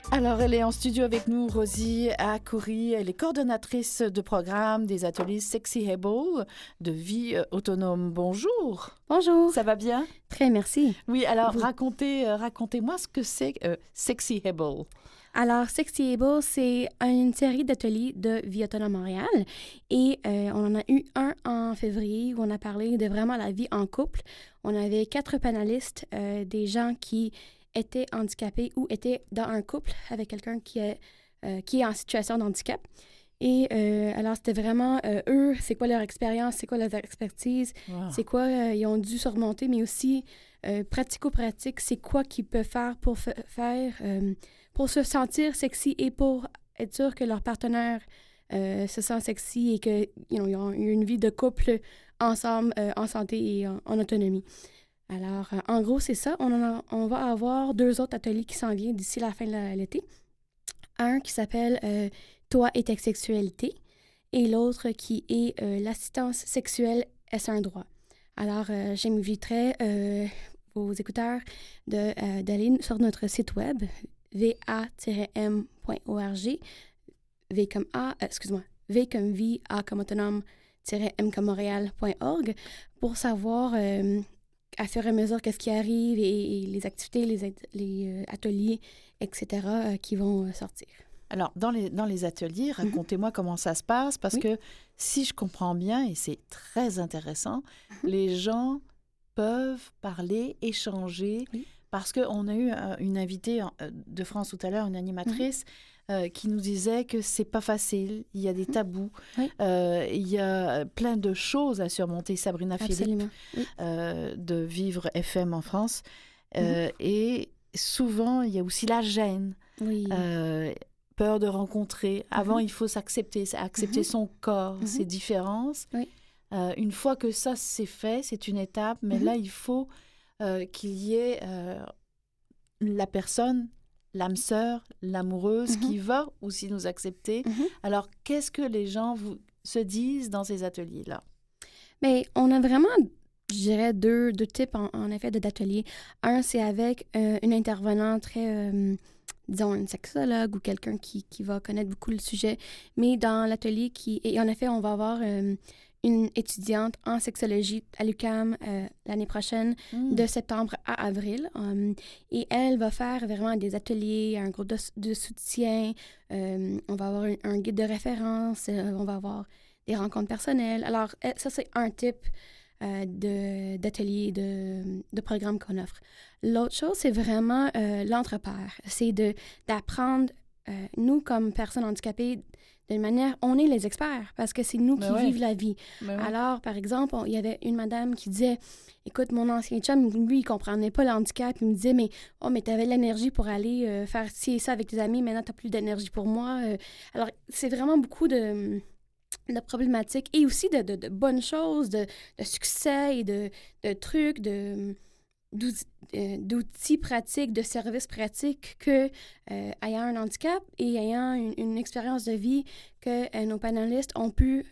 Alors, elle est en studio avec nous, Rosie Akoury. Elle est coordonnatrice de programme des ateliers Sexyable de vie autonome. Bonjour. Bonjour. Ça va bien? Très, merci. Oui, alors racontez-moi ce que c'est Sexyable. Alors, Sexyable, c'est une série d'ateliers de Vie autonome Montréal. Et on en a eu un en février où on a parlé de vraiment la vie en couple. On avait 4 panélistes, des gens qui étaient handicapés ou étaient dans un couple avec quelqu'un qui est en situation de handicap. Et alors, c'était vraiment eux, c'est quoi leur expérience, c'est quoi leur expertise, c'est quoi ils ont dû surmonter, mais aussi pratico-pratique, c'est quoi qu'ils peuvent faire pour pour se sentir sexy et pour être sûr que leur partenaire se sent sexy et qu'ils ont eu une vie de couple ensemble, en santé et en autonomie. Alors, en gros, c'est ça. On va avoir 2 autres ateliers qui s'en viennent d'ici la fin de l'été. Un qui s'appelle Toi et ta sexualité et l'autre qui est l'assistance sexuelle, est-ce un droit? Alors, j'inviterai vos écouteurs d'aller sur notre site web va-m.org, V comme comme vie, A comme autonome, M comme Montréal.org pour savoir à fur et à mesure qu'est-ce qui arrive et les activités, les ateliers, etc. Qui vont sortir. Alors, dans les ateliers, racontez-moi comment ça se passe, parce que si je comprends bien, et c'est très intéressant, les gens peuvent parler, échanger, parce qu'on a eu une invitée de France tout à l'heure, une animatrice, qui nous disait que c'est pas facile, il y a des tabous, il y a plein de choses à surmonter. Sabrina Philippe, de Vivre FM en France. Et souvent, il y a aussi la gêne, peur de rencontrer. Avant, il faut accepter son corps, ses différences. Une fois que ça, c'est fait, c'est une étape, mais là, il faut qu'il y ait la personne, l'âme sœur, l'amoureuse qui va aussi nous accepter. Alors, qu'est-ce que les gens se disent dans ces ateliers-là? Bien, on a vraiment, je dirais, deux types, en effet, d'ateliers. Un, c'est avec une intervenante très, disons, une sexologue ou quelqu'un qui va connaître beaucoup le sujet. Mais dans l'atelier et en effet, on va avoir une étudiante en sexologie à l'UQAM l'année prochaine, de septembre à avril. Et elle va faire vraiment des ateliers, un groupe de soutien. On va avoir un guide de référence. On va avoir des rencontres personnelles. Alors, ça, c'est un type d'atelier, de programme qu'on offre. L'autre chose, c'est vraiment l'entrepair. C'est d'apprendre, nous, comme personnes handicapées, d'une manière, on est les experts parce que c'est nous qui vivons la vie. Alors, par exemple, il y avait une madame qui disait, écoute, mon ancien chum, lui, il comprenait pas le handicap. Il me disait, mais t'avais l'énergie pour aller faire ci et ça avec tes amis. Maintenant, t'as plus d'énergie pour moi. Alors, c'est vraiment beaucoup de problématiques et aussi de bonnes choses, de succès et de trucs, d'outils pratiques, de services pratiques que, ayant un handicap et ayant une expérience de vie que nos panélistes ont pu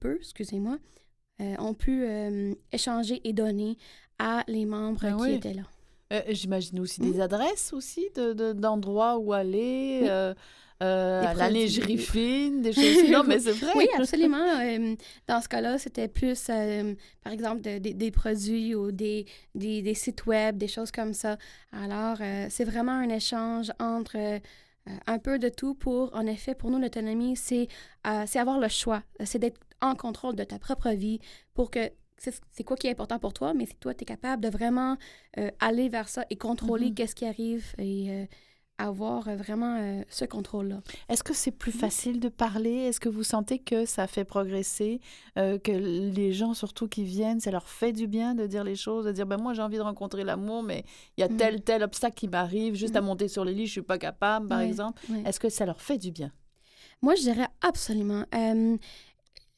échanger et donner à les membres qui étaient là. J'imagine aussi des adresses aussi d'endroits où aller, la lingerie fine, des choses. Non, mais c'est vrai. Oui, absolument. Dans ce cas-là, c'était plus, par exemple, des produits ou des sites web, des choses comme ça. Alors, c'est vraiment un échange entre un peu de tout en effet, pour nous, l'autonomie, c'est avoir le choix. C'est d'être en contrôle de ta propre vie pour que c'est quoi qui est important pour toi, mais si toi, tu es capable de vraiment aller vers ça et contrôler qu'est-ce qui arrive et avoir vraiment ce contrôle-là. Est-ce que c'est plus facile de parler? Est-ce que vous sentez que ça fait progresser, que les gens, surtout qui viennent, ça leur fait du bien de dire les choses, de dire, moi, j'ai envie de rencontrer l'amour, mais il y a tel obstacle qui m'arrive, juste à monter sur les lits, je suis pas capable, par exemple. Est-ce que ça leur fait du bien? Moi, je dirais absolument.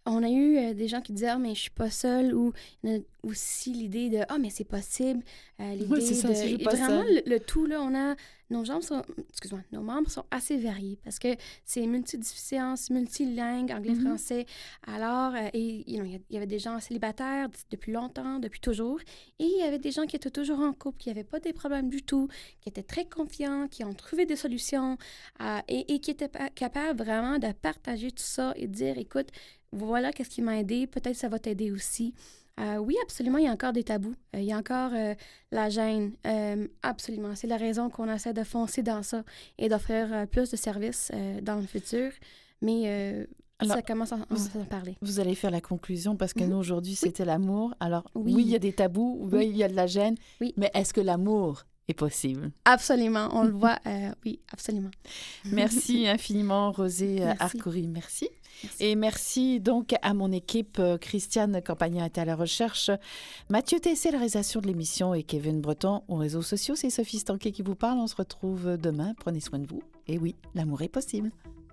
On a eu des gens qui disaient « Ah, mais je suis pas seule » ou il y en a aussi l'idée de « Ah, mais c'est possible », l'idée Oui, c'est ça, si je suis de... pas Vraiment, seule. le tout, là, on a... Nos membres sont assez variés parce que c'est multidéficience, multilingue, anglais-français. Alors, il y avait des gens célibataires depuis longtemps, depuis toujours. Et il y avait des gens qui étaient toujours en couple, qui n'avaient pas des problèmes du tout, qui étaient très confiants, qui ont trouvé des solutions et qui étaient capables vraiment de partager tout ça et de dire, écoute, voilà qu'est-ce qui m'a aidé, peut-être ça va t'aider aussi. Oui, absolument, il y a encore des tabous. Il y a encore la gêne. Absolument. C'est la raison qu'on essaie de foncer dans ça et d'offrir plus de services dans le futur. Mais Alors, ça commence à en parler. Vous allez faire la conclusion parce que nous, aujourd'hui, c'était l'amour. Alors, Oui. oui, il y a des tabous, oui, il y a de la gêne, mais est-ce que l'amour est possible? Absolument, on le voit, oui, absolument. Merci infiniment, Rosée Arcoury, merci. Et merci donc à mon équipe, Christiane Campagna était à la recherche, Mathieu Tessé, la réalisation de l'émission et Kevin Breton aux réseaux sociaux. C'est Sophie Stanquet qui vous parle. On se retrouve demain. Prenez soin de vous. Et oui, l'amour est possible.